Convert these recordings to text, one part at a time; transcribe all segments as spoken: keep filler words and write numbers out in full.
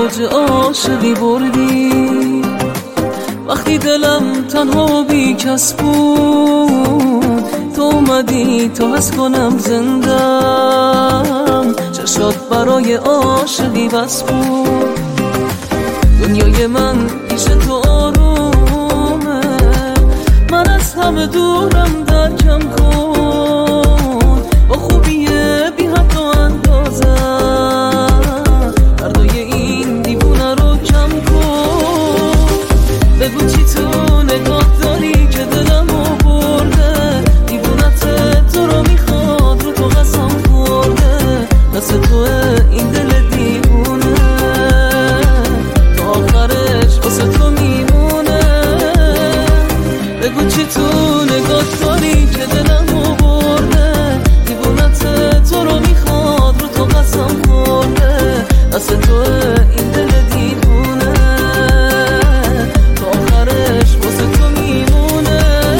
تاج عاشقی بردی. وقتی دلم تنها بی کس بود تو اومدی تا حس کنم زندم. چشات برای عاشقی بس بود. دنیای من پیش تو آرومه، من از همه دورم درکم کن. با خوبیه بی حد و اندازه دردای این دیوونه رو کم کن. بگو چی تو نگاه داری که دلمو برده. دیوونت تو رو میخواد رو تو قسم خورده. مثل توه این دل دیوونه تا آخرش واسه تو میمونه. بگو چی تو نگاه داری که دلمو برده. دیوونت تو رو میخواد رو تو قسم خورده. مثل توه این دل دیوونه تا آخرش واسه تو میمونه.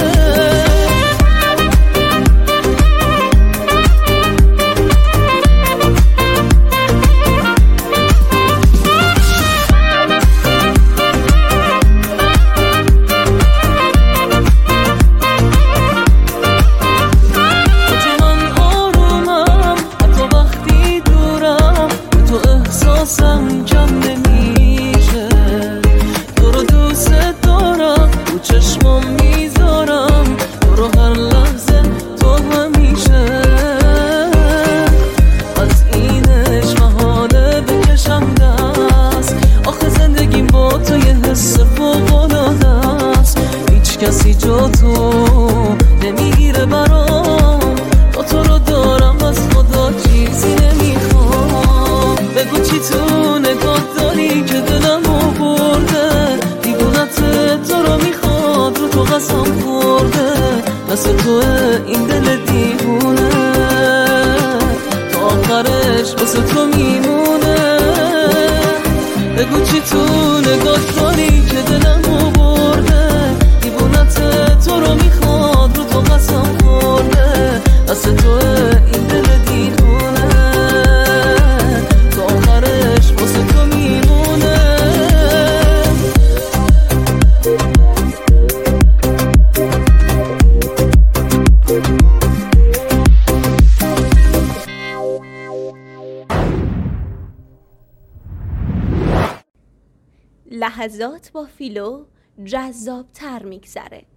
کسی جا تو نمیگیره برام. با تو رو دارم از خدا چیزی نمیخوام. بگو چی تو نگاه داری که دلمو برده. دیوونت تو رو میخواد رو تو قسم خورده. مثل توه این دل دیوونه تا آخرش واسه تو میمونه. بگو چی تو نگاه داری که دلمو برده. تو رو میخواد رو تو قسم خورده. مثل توه این دل دیوونه تا آخرش واسه تو میمونه. لحظات با فیلو جذاب تر میگذره.